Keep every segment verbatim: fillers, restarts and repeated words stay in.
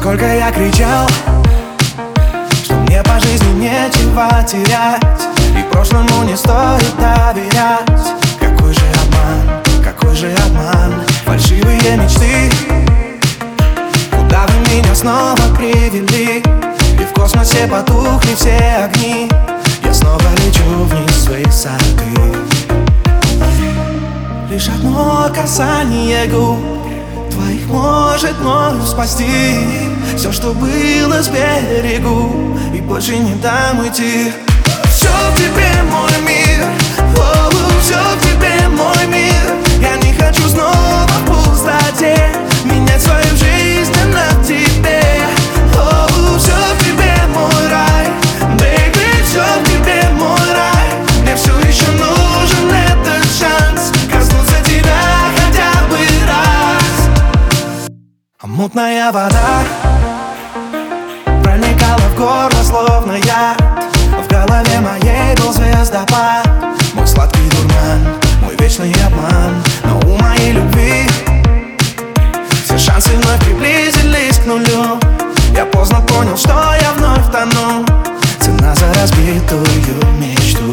Сколько я кричал, что мне по жизни нечего терять, и прошлому не стоит доверять. Какой же обман, какой же обман, фальшивые мечты. Куда вы меня снова привели? И в космосе потухли все огни. Я снова лечу вниз в свои сады. Лишь одно касание губ твоих может мною спасти все, что было с берегу, и больше не дам уйти. Все в тебе, мой мир, о, все в тебе, мой мир. Я не хочу снова в пустоте менять свою жизнь на тебе. О, все в тебе, мой рай, baby, все в тебе, мой рай. Мне все еще нужен этот шанс коснуться тебя хотя бы раз. А мутная вода проникала в горло, словно яд. В голове моей был звездопад, мой сладкий дурман, мой вечный обман. Но у моей любви все шансы вновь приблизились к нулю. Я поздно понял, что я вновь тону. Цена за разбитую мечту.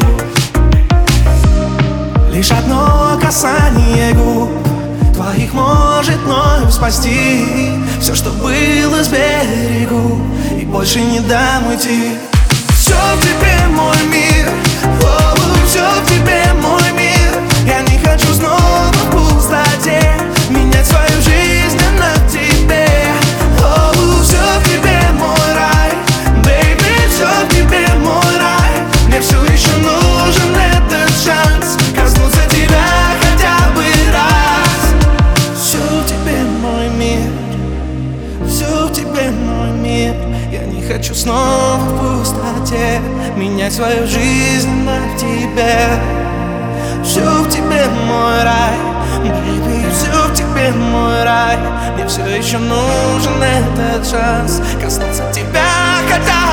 Лишь одно касание губ твоих может мною спасти все, что было с берегу, и больше не дам уйти. Все в тебе, мой мир, о, все в тебе, мой мир. Я не хочу снова в пустоте менять свою жизнь на тебе. О, все в тебе, мой рай, baby, все в тебе, мой рай. Мне все еще нужен этот шанс коснуться тебя хотя бы раз. Все в тебе, мой мир, все в тебе, мой мир. Я не хочу снова в пустоте менять свою жизнь на тебе. Все в тебе, мой рай, baby, все в тебе, мой рай. Мне все еще нужен этот шанс коснуться тебя хотя